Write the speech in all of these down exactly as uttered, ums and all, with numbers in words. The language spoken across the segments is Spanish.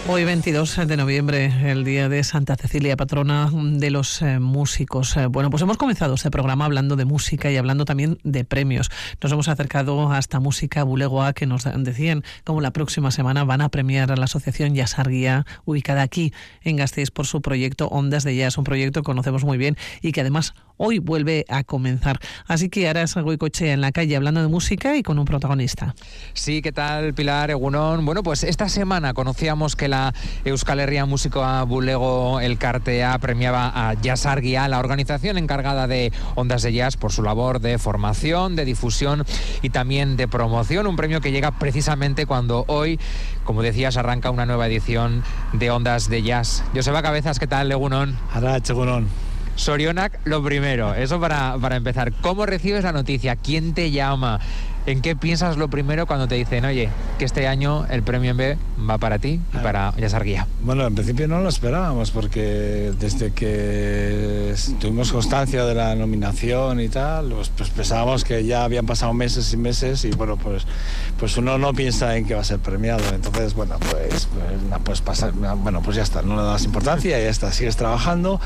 Hoy veintidós de noviembre, el día de Santa Cecilia, patrona de los eh, músicos. Eh, bueno, pues hemos comenzado este programa hablando de música y hablando también de premios. Nos hemos acercado hasta Música Bulegoa, que nos decían como la próxima semana van a premiar a la asociación Jazz Argia, ubicada aquí en Gasteiz, por su proyecto Ondas de Jazz, un proyecto que conocemos muy bien y que además hoy vuelve a comenzar. Así que ahora es Goicoechea en la calle hablando de música y con un protagonista. Sí, ¿qué tal, Pilar, Egunon? Bueno, pues esta semana conocíamos que la Euskal Herria Musika Bulego Elkartea premiaba a Jazz Argia, la organización encargada de Ondas de Jazz, por su labor de formación, de difusión y también de promoción. Un premio que llega precisamente cuando hoy, como decías, arranca una nueva edición de Ondas de Jazz. Joseba Cabezas, ¿qué tal, Egunon? Arratx, Egunon. Sorionak, lo primero, eso para, para empezar. ¿Cómo recibes la noticia? ¿Quién te llama? ¿En qué piensas lo primero cuando te dicen, oye, que este año el premio en B va para ti y para Jazz Argia? Bueno, en principio no lo esperábamos, porque desde que tuvimos constancia de la nominación y tal, pues, pues pensábamos que ya habían pasado meses y meses y bueno, pues, pues uno no piensa en que va a ser premiado. Entonces, bueno, pues, pues, pues, pasa, bueno, pues ya está, no le das importancia, ya está, sigues trabajando.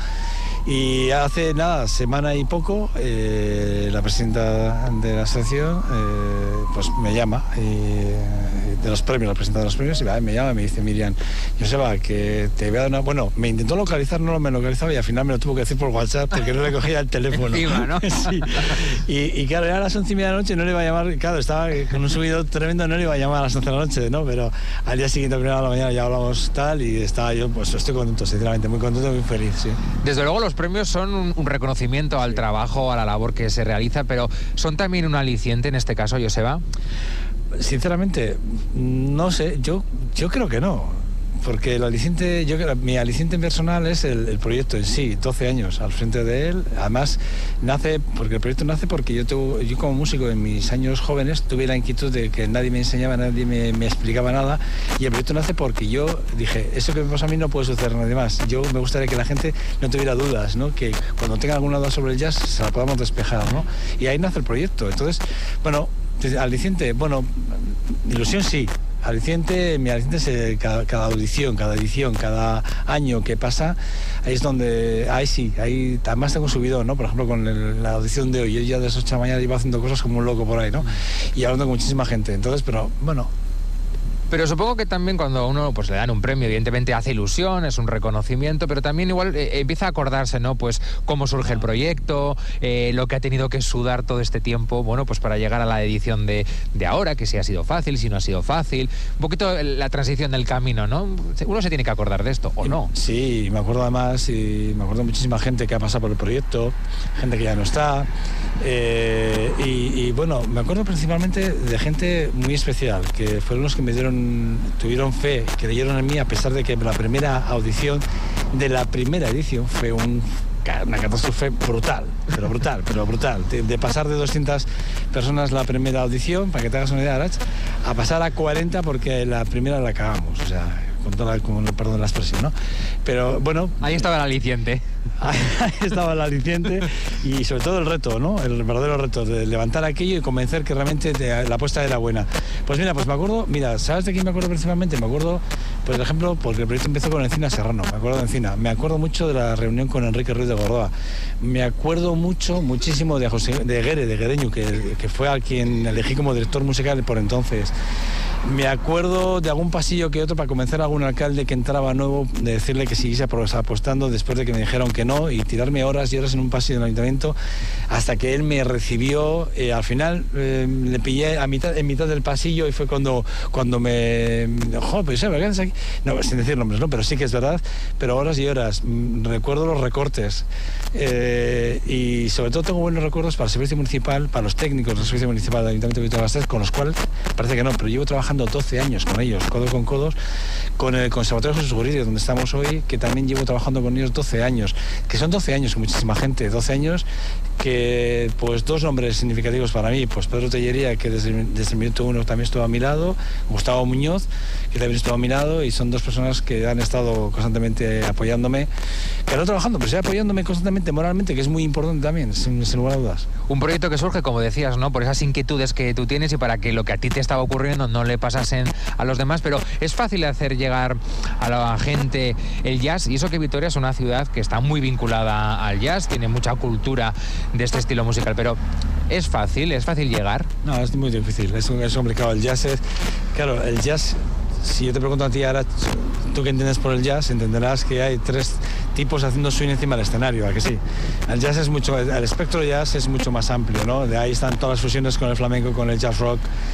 Y hace nada, semana y poco, eh, la presidenta de la asociación eh, pues me llama y, de los premios, la presidenta de los premios, y me llama y me dice, Miriam, Joseba, que te voy a dar una... Bueno, me intentó localizar, no me localizaba y al final me lo tuvo que decir por WhatsApp porque no le cogía el teléfono. Encima, ¿no? Sí. Y, y claro, era a las once y media de la noche, no le iba a llamar, claro, estaba con un subido tremendo, no le iba a llamar a las once de la noche, ¿no? Pero al día siguiente, a primera de la mañana, ya hablamos tal y estaba yo, pues estoy contento, sinceramente, muy contento y muy feliz, sí. Desde luego los premios son un, un reconocimiento al trabajo, a la labor que se realiza, pero ¿son también un aliciente en este caso, Joseba? Sinceramente, no sé, yo, yo creo que no. Porque el aliciente, yo mi aliciente personal es el, el proyecto en sí, doce años al frente de él. Además, nace, porque el proyecto nace porque yo, tuve, yo como músico en mis años jóvenes tuve la inquietud de que nadie me enseñaba, nadie me, me explicaba nada. Y el proyecto nace porque yo dije, eso que me pasa a mí no puede suceder a nadie más. Yo me gustaría que la gente no tuviera dudas, ¿no? Que cuando tenga alguna duda sobre el jazz se la podamos despejar, ¿no? Y ahí nace el proyecto. Entonces, bueno, aliciente, bueno, ilusión sí. Aliciente, mi aliciente es eh, cada, cada audición, cada edición, cada año que pasa, ahí es donde, ahí sí, ahí además tengo subido, ¿no? Por ejemplo, con el, la audición de hoy, yo ya de las ocho de la mañana iba haciendo cosas como un loco por ahí, ¿no? Y hablando con muchísima gente, entonces, pero bueno... Pero supongo que también cuando a uno pues le dan un premio, evidentemente hace ilusión, es un reconocimiento, pero también igual eh, empieza a acordarse, ¿no? Pues cómo surge el proyecto, eh, lo que ha tenido que sudar todo este tiempo, bueno, pues para llegar a la edición de, de ahora, que si ha sido fácil, si no ha sido fácil, un poquito la transición del camino, ¿no? Uno se tiene que acordar de esto, ¿o no? Sí, me acuerdo además, y me acuerdo de muchísima gente que ha pasado por el proyecto, gente que ya no está, eh, y, y bueno, me acuerdo principalmente de gente muy especial, que fueron los que me dieron tuvieron fe, creyeron en mí, a pesar de que la primera audición de la primera edición fue un, una catástrofe brutal, pero brutal, pero brutal. De, de pasar de doscientas personas la primera audición, para que te hagas una idea, Arach, a pasar a cuarenta porque la primera la cagamos, o sea, con toda la, con, perdón la expresión, ¿no? Pero bueno... Ahí estaba el aliciente. Ahí estaba el aliciente y sobre todo el reto, ¿no? El verdadero reto de levantar aquello y convencer que realmente te, la apuesta era buena. Pues mira, pues me acuerdo, mira, ¿sabes de quién me acuerdo principalmente? Me acuerdo, por ejemplo, porque el proyecto empezó con Encina Serrano, me acuerdo de Encina. Me acuerdo mucho de la reunión con Enrique Ruiz de Gordoa. Me acuerdo mucho, muchísimo de José, de Guere, de Guereño, que, que fue a quien elegí como director musical por entonces. Me acuerdo de algún pasillo que otro para convencer a algún alcalde que entraba nuevo, de decirle que siguiese apostando después de que me dijeron que no, y tirarme horas y horas en un pasillo del ayuntamiento hasta que él me recibió. Eh, al final eh, le pillé a mitad, en mitad del pasillo y fue cuando, cuando me... Joder, pues, ¿me quedas aquí? No, sin decir nombres, ¿no? Pero sí que es verdad, pero horas y horas. Recuerdo los recortes eh, y sobre todo tengo buenos recuerdos para el servicio municipal, para los técnicos del servicio municipal del Ayuntamiento de Vitoria-Gasteiz, con los cuales parece que no, pero llevo trabajando doce años con ellos, codo con codos, con el Conservatorio Jesús Guridi, donde estamos hoy, que también llevo trabajando con ellos doce años, que son doce años con muchísima gente, doce años que, pues, dos nombres significativos para mí, pues Pedro Tellería, que desde, desde el minuto uno también estuvo a mi lado, Gustavo Muñoz, que también estuvo a mi lado, y son dos personas que han estado constantemente apoyándome, que no trabajando, pero sí apoyándome constantemente moralmente, que es muy importante también, sin, sin lugar a dudas. Un proyecto que surge, como decías, ¿no? Por esas inquietudes que tú tienes y para que lo que a ti te estaba ocurriendo no le pasasen a los demás, pero es fácil hacer llegar llegar a la gente el jazz, y eso que Vitoria es una ciudad que está muy vinculada al jazz, tiene mucha cultura de este estilo musical, pero ¿es fácil? ¿Es fácil llegar? No, es muy difícil, es, es complicado. El jazz es, claro, el jazz, si yo te pregunto a ti ahora, tú que entiendes por el jazz, entenderás que hay tres tipos haciendo swing encima del escenario, ¿a que sí? El jazz es mucho, el espectro de jazz es mucho más amplio, ¿no? De ahí están todas las fusiones con el flamenco, con el jazz rock,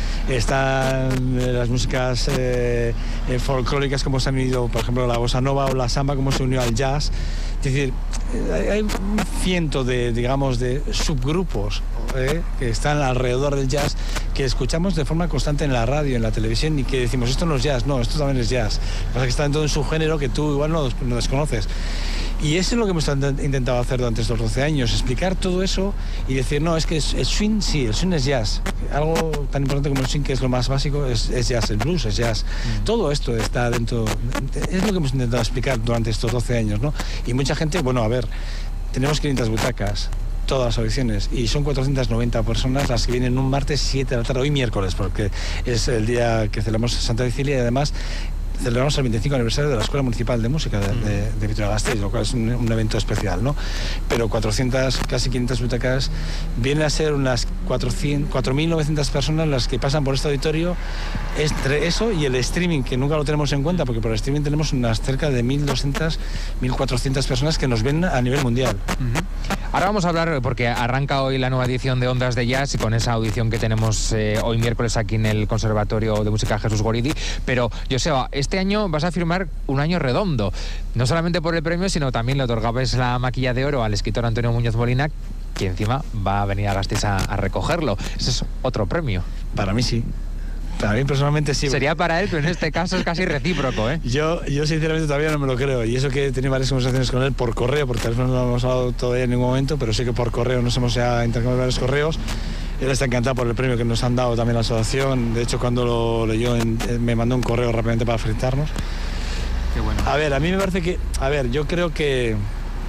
están las músicas eh, eh, folclóricas como se han unido, por ejemplo, la bossa nova o la samba, como se unió al jazz. Es decir, hay un ciento de, digamos, de subgrupos eh, que están alrededor del jazz que escuchamos de forma constante en la radio, en la televisión, y que decimos, esto no es jazz, no, esto también es jazz. Lo que pasa es que está en todo un subgénero que tú igual no, no desconoces. Y eso es lo que hemos intentado hacer durante estos doce años, explicar todo eso y decir, no, es que el swing, sí, el swing es jazz. Algo tan importante como el swing, que es lo más básico, es, es jazz, el blues es jazz. Mm. Todo esto está dentro, es lo que hemos intentado explicar durante estos doce años, ¿no? Y mucha gente, bueno, a ver, tenemos quinientas butacas, todas las audiciones, y son cuatrocientas noventa personas las que vienen un martes siete de la tarde, hoy miércoles, porque es el día que celebramos Santa Cecilia, y además celebramos el veinticinco aniversario de la Escuela Municipal de Música de, de, de Vitoria-Gasteiz, lo cual es un, un evento especial, ¿no? Pero cuatrocientas, casi quinientas butacas, vienen a ser unas cuatro mil novecientas personas las que pasan por este auditorio, entre eso y el streaming, que nunca lo tenemos en cuenta, porque por el streaming tenemos unas cerca de mil doscientas, mil cuatrocientas personas que nos ven a nivel mundial. Uh-huh. Ahora vamos a hablar, porque arranca hoy la nueva edición de Ondas de Jazz, y con esa audición que tenemos eh, hoy miércoles aquí en el Conservatorio de Música Jesús Guridi. Pero, Joseba, este año vas a firmar un año redondo, no solamente por el premio, sino también le otorgabas la maquilla de oro al escritor Antonio Muñoz Molina, que encima va a venir a Gasteiz a, a recogerlo. Ese es otro premio. Para mí sí. Para mí personalmente sí. Sería para él, pero en este caso es casi recíproco, ¿eh? Yo, yo sinceramente todavía no me lo creo, y eso que he tenido varias conversaciones con él por correo, por teléfono no hemos hablado todavía en ningún momento, pero sí que por correo nos hemos ya intercambiado varios correos. Él está encantado por el premio que nos han dado también la asociación. De hecho, cuando lo leyó, en, me mandó un correo rápidamente para felicitarnos. Qué bueno. A ver, a mí me parece que... A ver, yo creo que...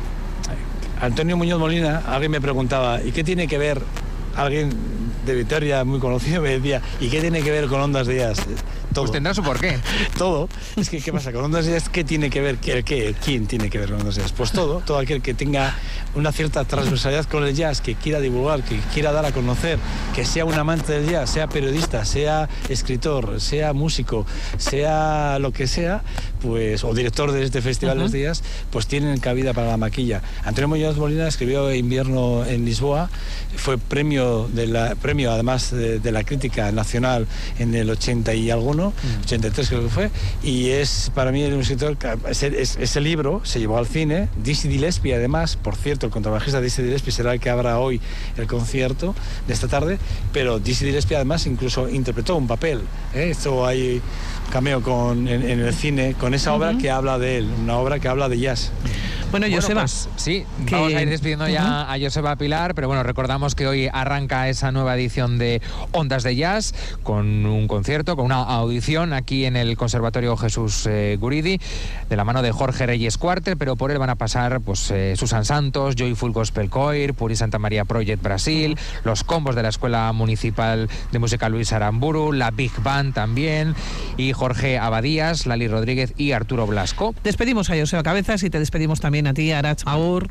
Antonio Muñoz Molina, alguien me preguntaba, ¿y qué tiene que ver alguien de Vitoria muy conocido? Me decía, ¿y qué tiene que ver con Ondas de Jazz? Todo. Pues tendrá su porqué. Todo. Es que, ¿qué pasa? Con Ondas de Jazz, ¿qué tiene que ver? ¿Qué, qué, ¿Quién tiene que ver con Ondas de Jazz? Pues todo. Todo aquel que tenga una cierta transversalidad con el jazz, que quiera divulgar, que quiera dar a conocer, que sea un amante del jazz, sea periodista, sea escritor, sea músico, sea lo que sea, pues, o director de este festival uh-huh. de jazz, pues tienen cabida para la maquilla. Antonio Muñoz Molina escribió Invierno en Lisboa, fue premio, de la, premio además de, de la crítica nacional en el ochenta y alguno, uh-huh. ochenta y tres creo que fue, y es para mí un escritor, ese, ese libro se llevó al cine. Dizzy Gillespie, además, por cierto, el contrabajista Dizzy Gillespie será el que abra hoy el concierto de esta tarde, pero Dizzy Gillespie además incluso interpretó un papel, ¿eh? Esto hay cameo con, en, en el cine con esa obra uh-huh. que habla de él, una obra que habla de jazz. Bueno, bueno Joseba, pues, sí, que... vamos a ir despidiendo uh-huh. ya a Joseba Pilar, pero bueno, recordamos que hoy arranca esa nueva edición de Ondas de Jazz con un concierto, con una audición aquí en el Conservatorio Jesús eh, Guridi, de la mano de Jorge Reyes Quarter, pero por él van a pasar pues eh, Susan Santos, Joyful Gospel Choir, Puri Santa María Project Brasil, uh-huh. los combos de la Escuela Municipal de Música Luis Aramburu, la Big Band también, y Jorge Abadías, Lali Rodríguez y Arturo Blasco. Despedimos a Joseba Cabezas y te despedimos también a ti, Arach Agur.